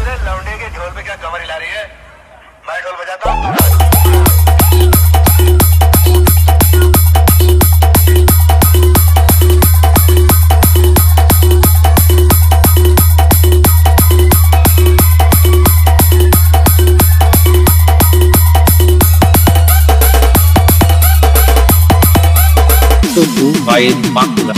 अरे लौंडे के ढोल पे क्या कमर हिला रही है? मैं ढोल बजाता हूँ। By Makula.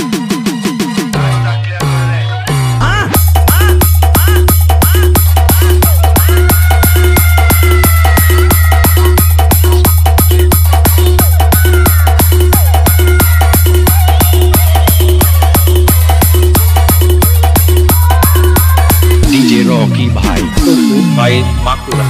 DJ Rocky Bhai by Makula.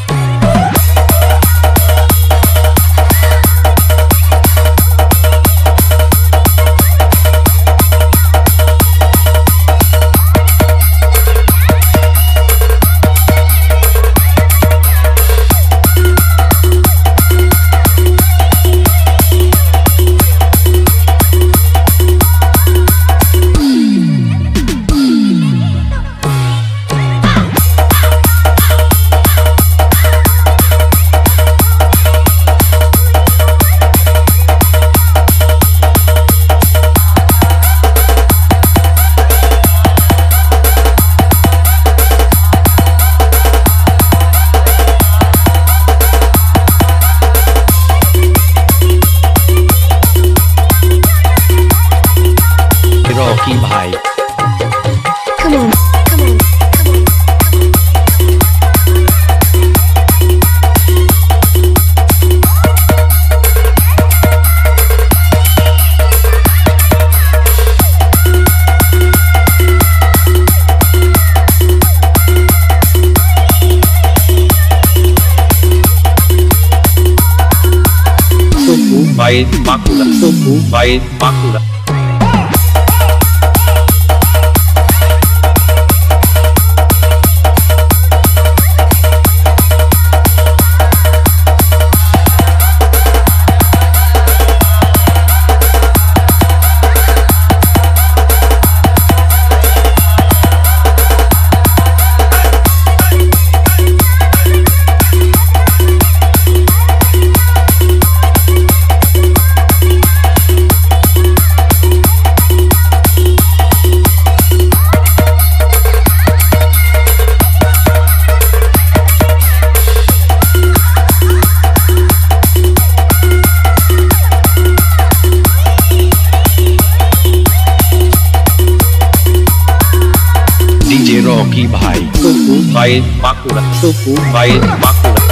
Rocky Bhai. Come on, come on, come on, By Makula. By Makula. DJ Rocky Bhai by Makula. By Makula.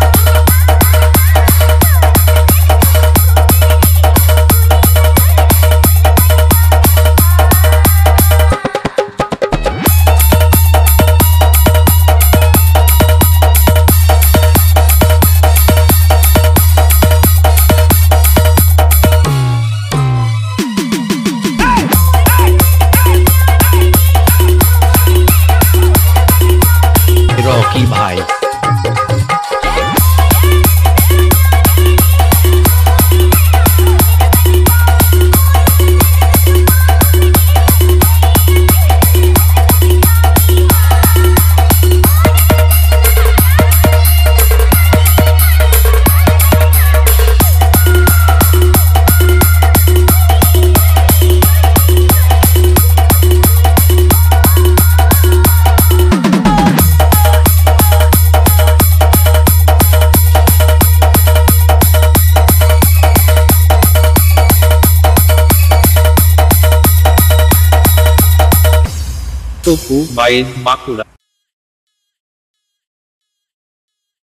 Rocky Bhai. By Makula.